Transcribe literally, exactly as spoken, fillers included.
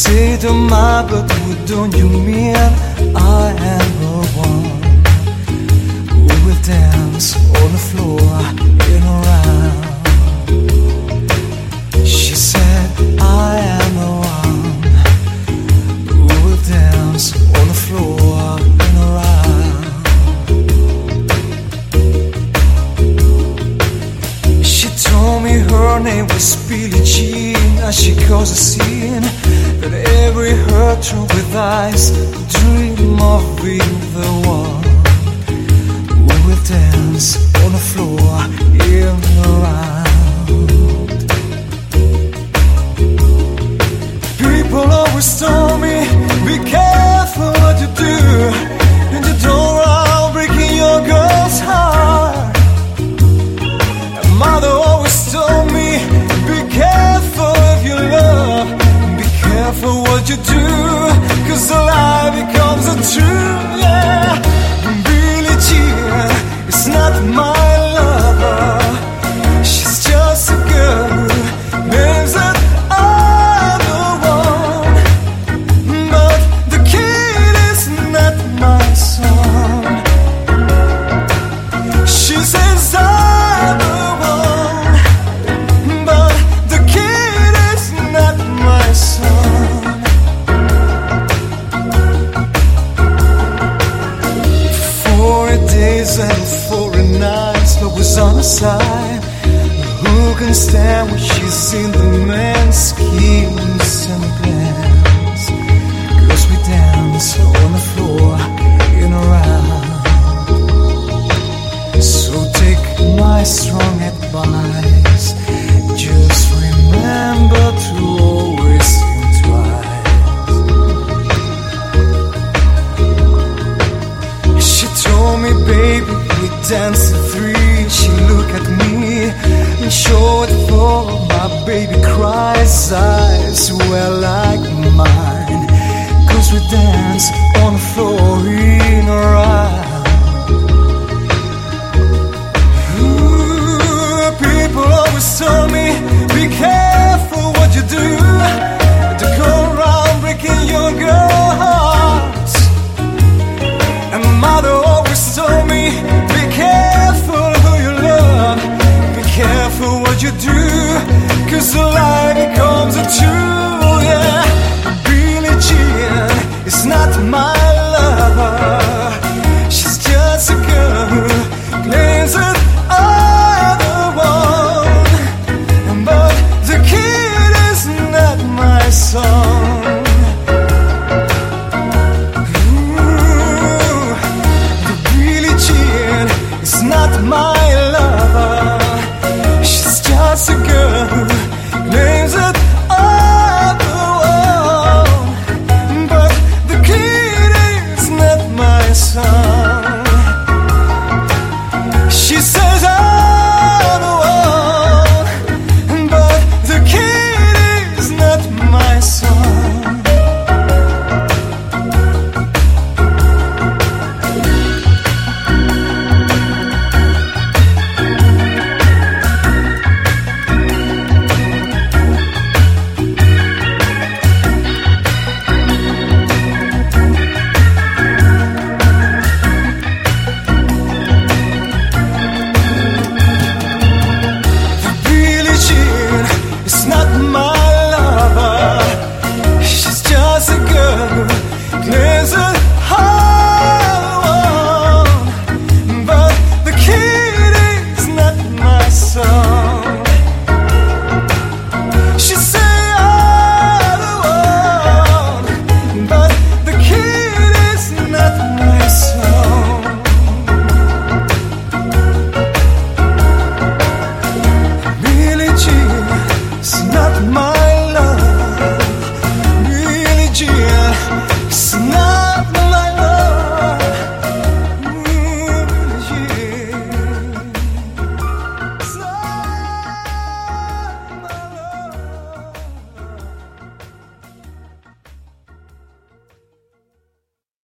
Say to my, but what don't you mean I am the one who will dance on the floor in a round? She said I am the one who will dance on the floor in a round. She told me her name was Billie Jean, as she caused a scene that every hurt through with eyes dream of being the one who will dance on the floor in the round. People always told me, be careful what you do, and you don't run breaking your girl's heart. And mother always told me, be careful if you love, be careful what you do, cause the lie becomes a truth, yeah. Billie Jean is not my lover, she's just a girl who names that I'm the one. But the kid is not my son. She says I'm the one, but the kid is not my son. Forty days and forty nights, but was on her side. Who can stand when she's in the man's schemes and plans? Cause we dance on the floor in a round. So take my strong advice, just remember to always think twice. She told me, baby, we dance at three. She looked at me and showed for my baby cries. Eyes were like mine, cause we dance